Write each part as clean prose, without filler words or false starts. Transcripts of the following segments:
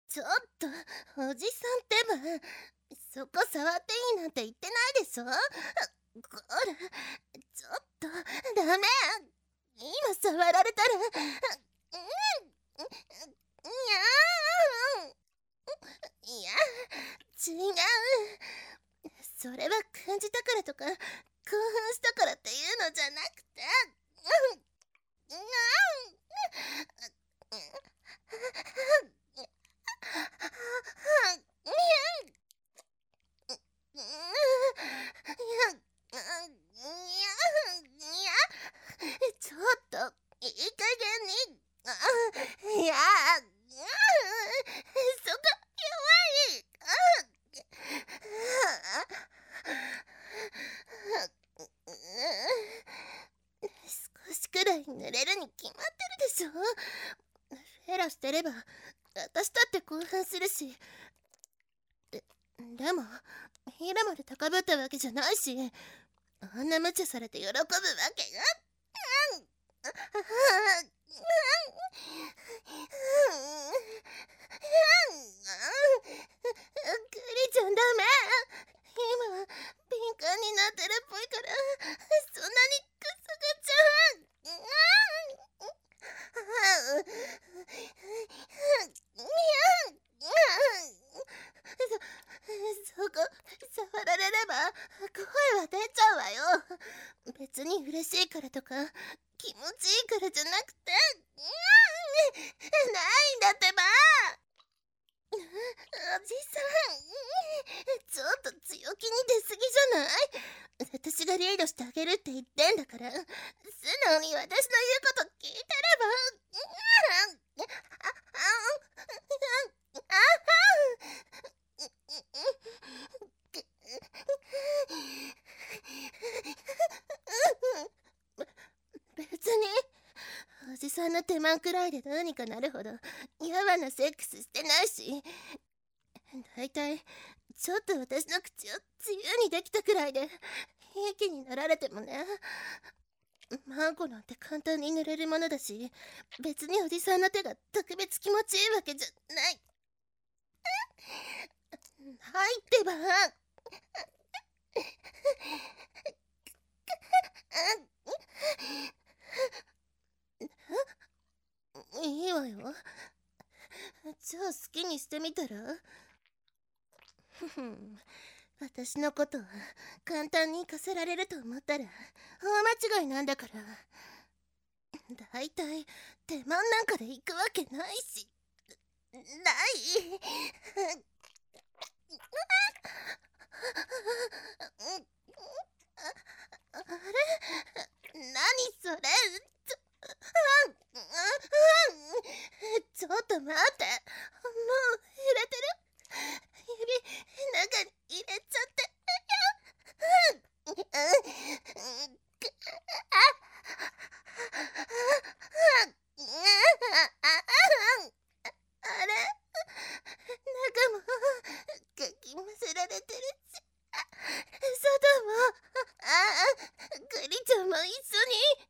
ちょっと、おじさんってば、そこ触っていいなんて言ってないでしょ。こら、ちょっと、ダメ。今触られたら、にゃーいや、違う。それは感じたからとか、興奮したからっていうのじゃなくて、ちょっと、いい加減に。いや、そこ、弱い。少しくらい濡れるに決まってるでしょ。フェラしてれば私だって興奮するし。でもヒラまで高ぶったわけじゃないし、あんな無茶されて喜ぶわけが。クリちゃんダメ。今敏感になってるっぽいから、そんなにくすぐっちゃそこ触られれば声は出ちゃうわよ。別に嬉しいからとか気持ちいいからじゃなくて、ないんだってば。おじさん、ちょっと強気に出すぎじゃない。私がリードしてあげるって言ってんだから、素直に私の言うこと聞いてれば。別におじさんの手間くらいでどうにかなるほどやわなセックスしてないし、だいたいちょっと私の口を自由にできたくらいで平気になられてもね。マンコなんて簡単に濡れるものだし、別におじさんの手が特別気持ちいいわけじゃない。はいってば。いいわよ。じゃあ好きにしてみたら。私のことは簡単に行かせられると思ったら大間違いなんだから。だいたい手間なんかで行くわけないし。ない。あれ、何それ。ちょっと待って、もう入れてる。指中に入れちゃって。あれ、中もかきむせられてるし、外も、グリちゃんも一緒に。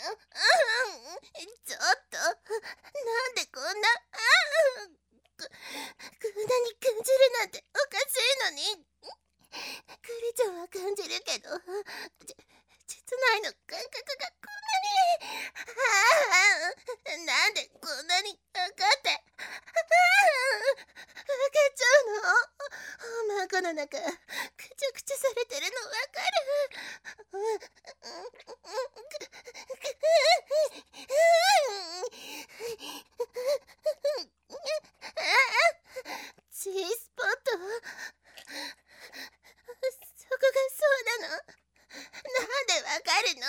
ちょっと、なんでこんな、こんなに感じるなんておかしいのに。グリちゃんは感じるけど、実内の感覚がこんなに。なんでこんなに分かって、分かっちゃうの。マンコの中、くちゃくちゃされてるの分かる。G スポット、そこがそうなの。なんでわかるの。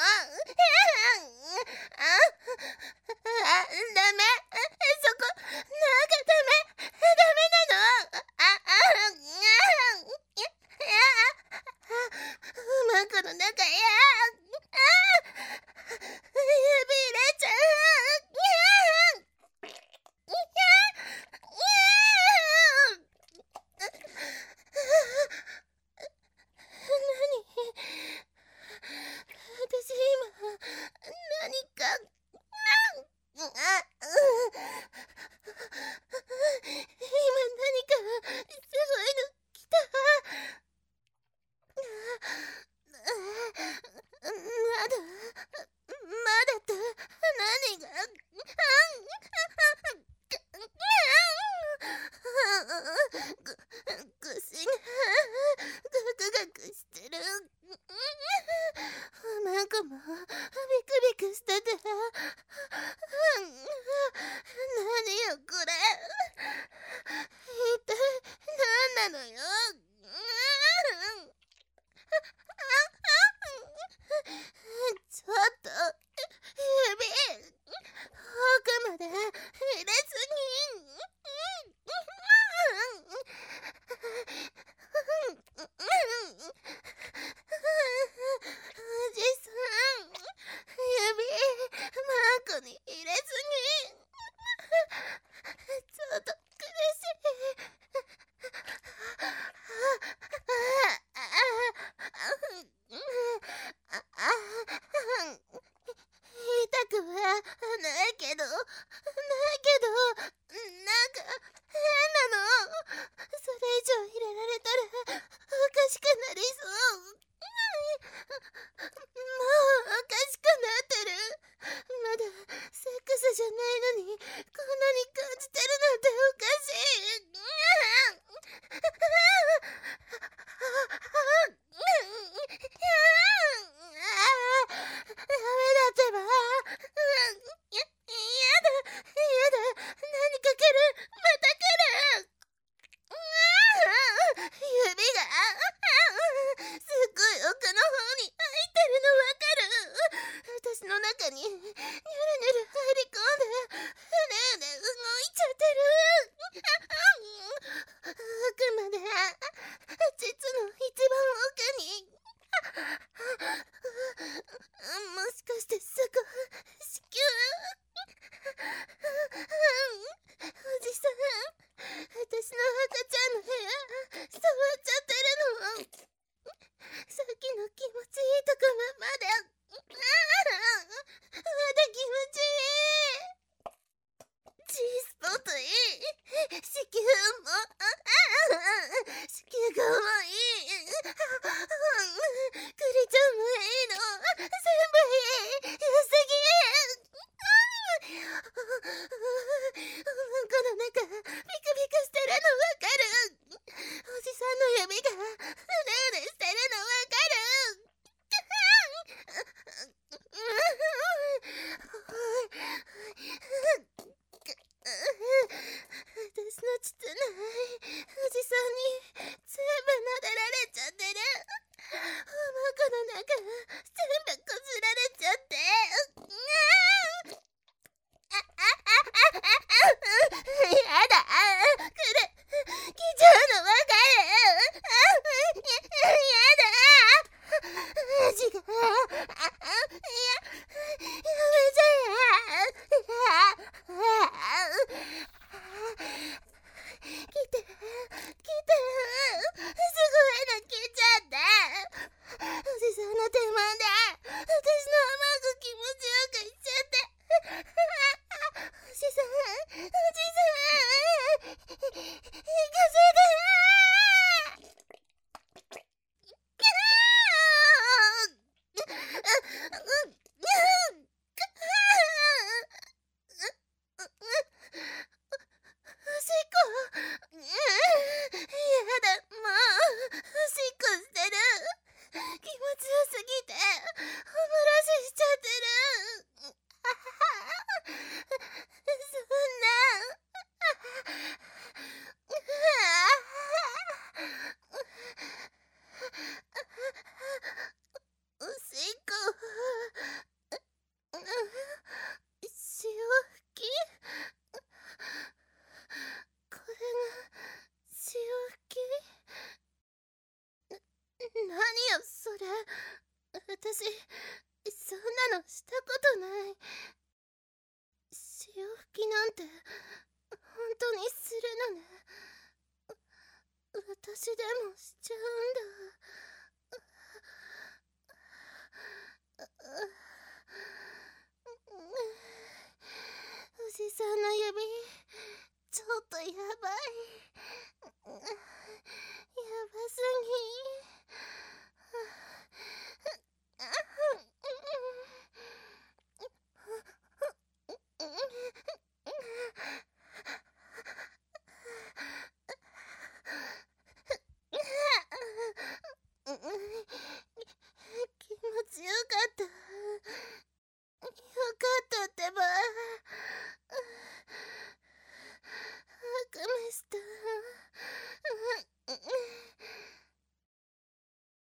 ダメ。そこなんかダメなの。 腰がガクガクしてる。マコもビクビクしてて、何よこれ。一体何なのよ。ちょっと指奥まで入れすぎ。おじさん、指マークに入れすぎ。ちょっと苦しい。痛くはないけど、なんか変なの。それ以上入れられたらおかしくなりそう。もうおかしくなってる。まだセックスじゃないのにこんなに感じてるなんておかしい。ダメだってば。やだ、何か来る。また来る。指がすっごい奥の方に入ってるのわかる。私の中にニュルニュル入り込んでふねふね動いちゃってる。奥まで、膣の一番奥に。もしかしてそこ子宮。おじさん、私の赤ちゃんの部屋触っちゃってるの。さっきの気持ちいいとこまで。まだ気持ちいい。G スポットいい。子宮も子宮がもいい。クリちゃんもいいの。全部いい。良すぎ。この中ビクビクしてるのわかる。おじさんの指がうねうねしてるのわかる。私の膣ないおじさんに全部撫でられちゃってる。おまこの中全部こすられちゃって。やだ、これ来ちゃうのわかる。やだ、味がやめちゃえ。来て、すごいの来ちゃって。おじさんの手間で私の甘く気持ちよくしちゃって。おじさん、行かせおしっこ。やだ、もうおしっこしてる。気持ちよすぎてお漏らししちゃってる。そんな。おしっこ。潮吹き。これが潮吹き。何よそれ。私そんなのしたことない。潮吹きなんて本当にするのね。私でもしちゃうんだ。おじさんの指ちょっとやばい。やばすぎ。